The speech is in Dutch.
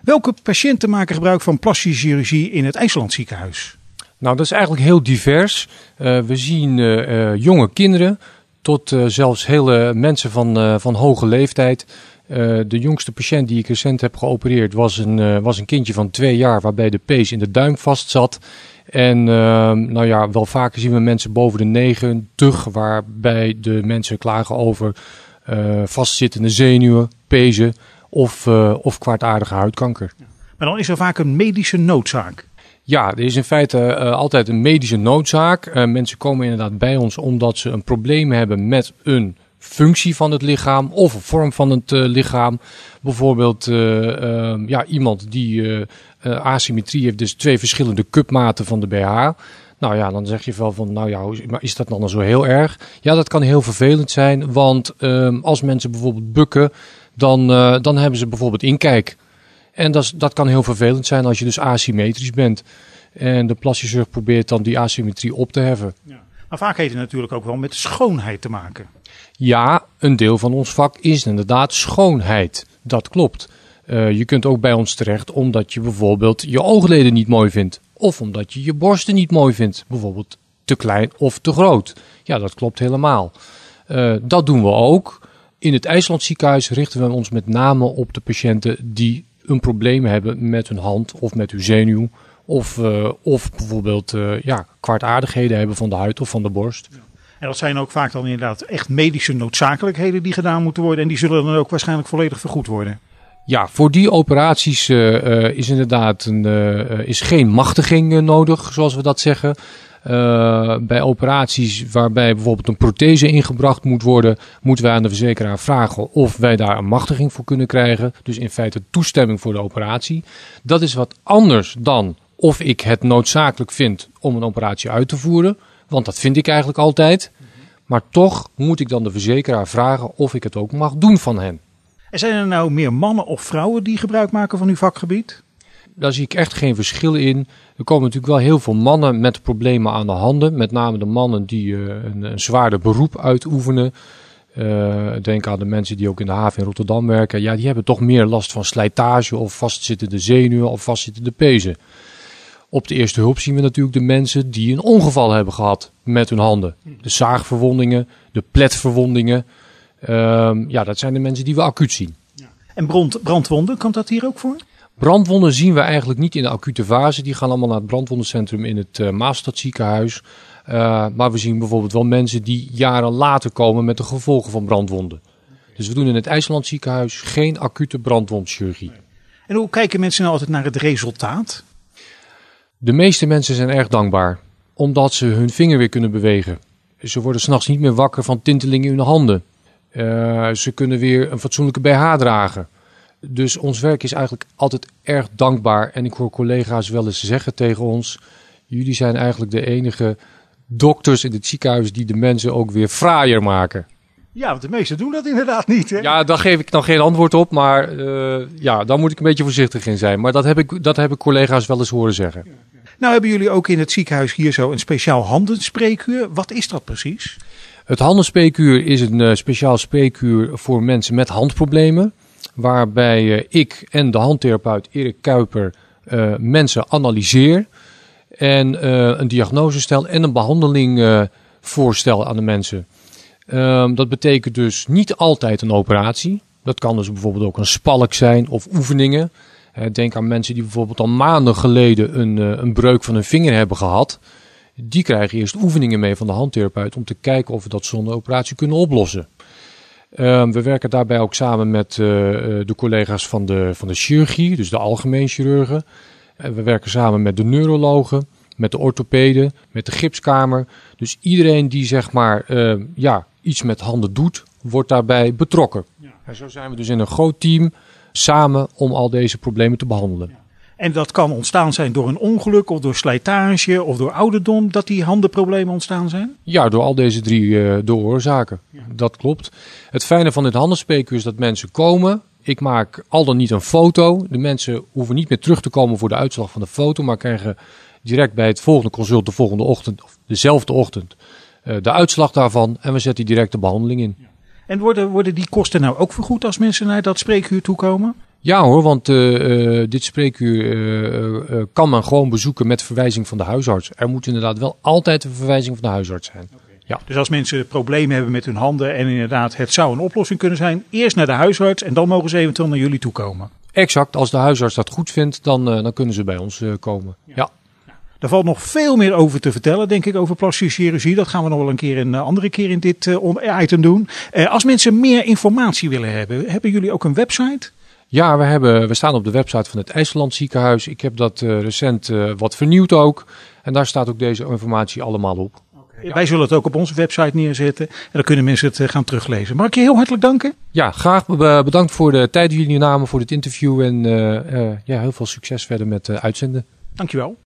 Welke patiënten maken gebruik van plastische chirurgie in het IJsland ziekenhuis? Nou, dat is eigenlijk heel divers. We zien jonge kinderen tot zelfs hele mensen van hoge leeftijd. De jongste patiënt die ik recent heb geopereerd was een kindje van 2 jaar waarbij de pees in de duim vast zat. En wel vaker zien we mensen boven de 90, waarbij de mensen klagen over vastzittende zenuwen, pezen of kwaadaardige huidkanker. Maar dan is er vaak een medische noodzaak. Ja, er is in feite altijd een medische noodzaak. Mensen komen inderdaad bij ons omdat ze een probleem hebben met een functie van het lichaam of een vorm van het lichaam. Bijvoorbeeld iemand die asymmetrie heeft, dus 2 verschillende cupmaten van de BH. Nou ja, dan zeg je wel van, maar is dat dan zo heel erg? Ja, dat kan heel vervelend zijn, want als mensen bijvoorbeeld bukken, dan hebben ze bijvoorbeeld inkijk. En dat kan heel vervelend zijn als je dus asymmetrisch bent. En de plastische chirurg probeert dan die asymmetrie op te heffen. Ja. Maar vaak heeft het natuurlijk ook wel met schoonheid te maken. Ja, een deel van ons vak is inderdaad schoonheid. Dat klopt. Je kunt ook bij ons terecht omdat je bijvoorbeeld je oogleden niet mooi vindt. Of omdat je je borsten niet mooi vindt. Bijvoorbeeld te klein of te groot. Ja, dat klopt helemaal. Dat doen we ook. In het IJsland ziekenhuis richten we ons met name op de patiënten die een probleem hebben met hun hand of met hun zenuw. Of bijvoorbeeld kwaadaardigheden hebben van de huid of van de borst. Ja. En dat zijn ook vaak dan inderdaad echt medische noodzakelijkheden die gedaan moeten worden. En die zullen dan ook waarschijnlijk volledig vergoed worden. Ja, voor die operaties is inderdaad is geen machtiging nodig, zoals we dat zeggen. Bij operaties waarbij bijvoorbeeld een prothese ingebracht moet worden, moeten wij aan de verzekeraar vragen of wij daar een machtiging voor kunnen krijgen. Dus in feite toestemming voor de operatie. Dat is wat anders dan of ik het noodzakelijk vind om een operatie uit te voeren. Want dat vind ik eigenlijk altijd. Maar toch moet ik dan de verzekeraar vragen of ik het ook mag doen van hen. En zijn er nou meer mannen of vrouwen die gebruik maken van uw vakgebied? Daar zie ik echt geen verschil in. Er komen natuurlijk wel heel veel mannen met problemen aan de handen. Met name de mannen die een zwaarder beroep uitoefenen. Denk aan de mensen die ook in de haven in Rotterdam werken. Ja, die hebben toch meer last van slijtage of vastzittende zenuwen of vastzittende pezen. Op de eerste hulp zien we natuurlijk de mensen die een ongeval hebben gehad met hun handen. De zaagverwondingen, de pletverwondingen. Dat zijn de mensen die we acuut zien. Ja. En brandwonden, komt dat hier ook voor? Brandwonden zien we eigenlijk niet in de acute fase. Die gaan allemaal naar het brandwondencentrum in het Maasstadziekenhuis. Maar we zien bijvoorbeeld wel mensen die jaren later komen met de gevolgen van brandwonden. Dus we doen in het IJsland ziekenhuis geen acute brandwondchirurgie. Nee. En hoe kijken mensen nou altijd naar het resultaat? De meeste mensen zijn erg dankbaar, omdat ze hun vinger weer kunnen bewegen. Ze worden 's nachts niet meer wakker van tintelingen in hun handen. Ze kunnen weer een fatsoenlijke BH dragen. Dus ons werk is eigenlijk altijd erg dankbaar. En ik hoor collega's wel eens zeggen tegen ons: jullie zijn eigenlijk de enige dokters in het ziekenhuis die de mensen ook weer fraaier maken. Ja, want de meesten doen dat inderdaad niet, hè? Ja, daar geef ik dan geen antwoord op, maar daar moet ik een beetje voorzichtig in zijn. Maar dat heb ik collega's wel eens horen zeggen. Nou hebben jullie ook in het ziekenhuis hier zo een speciaal handenspreekuur. Wat is dat precies? Het handenspreekuur is een speciaal spreekuur voor mensen met handproblemen. Waarbij ik en de handtherapeut Erik Kuiper mensen analyseer. En een diagnose stel en een behandeling voorstel aan de mensen. Dat betekent dus niet altijd een operatie. Dat kan dus bijvoorbeeld ook een spalk zijn of oefeningen. Denk aan mensen die bijvoorbeeld al maanden geleden een breuk van hun vinger hebben gehad. Die krijgen eerst oefeningen mee van de handtherapeut om te kijken of we dat zonder operatie kunnen oplossen. We werken daarbij ook samen met de collega's van de chirurgie, dus de algemeen chirurgen. We werken samen met de neurologen, met de orthopeden, met de gipskamer. Dus iedereen die zeg maar iets met handen doet, wordt daarbij betrokken. Ja. En zo zijn we dus in een groot team samen om al deze problemen te behandelen. Ja. En dat kan ontstaan zijn door een ongeluk of door slijtage of door ouderdom, dat die handenproblemen ontstaan zijn? Ja, door al deze 3 oorzaken. Ja. Dat klopt. Het fijne van dit handenspreekuur is dat mensen komen. Ik maak al dan niet een foto. De mensen hoeven niet meer terug te komen voor de uitslag van de foto, maar krijgen direct bij het volgende consult de volgende ochtend, of dezelfde ochtend, de uitslag daarvan. En we zetten direct de behandeling in. Ja. En worden die kosten nou ook vergoed als mensen naar dat spreekuur toe komen? Ja hoor, want dit spreekuur kan men gewoon bezoeken met verwijzing van de huisarts. Er moet inderdaad wel altijd een verwijzing van de huisarts zijn. Okay. Ja. Dus als mensen problemen hebben met hun handen en inderdaad het zou een oplossing kunnen zijn, eerst naar de huisarts en dan mogen ze eventueel naar jullie toe komen. Exact, als de huisarts dat goed vindt, dan kunnen ze bij ons komen. Ja. Er valt nog veel meer over te vertellen, denk ik, over plastische chirurgie. Dat gaan we nog wel een andere keer in dit item doen. Als mensen meer informatie willen hebben jullie ook een website? Ja, we staan op de website van het IJsseland Ziekenhuis. Ik heb dat recent wat vernieuwd ook. En daar staat ook deze informatie allemaal op. Okay. Ja. Wij zullen het ook op onze website neerzetten. En dan kunnen mensen het gaan teruglezen. Mag ik je heel hartelijk danken? Ja, graag bedankt voor de tijd die jullie namen voor dit interview. En heel veel succes verder met uitzenden. Dankjewel.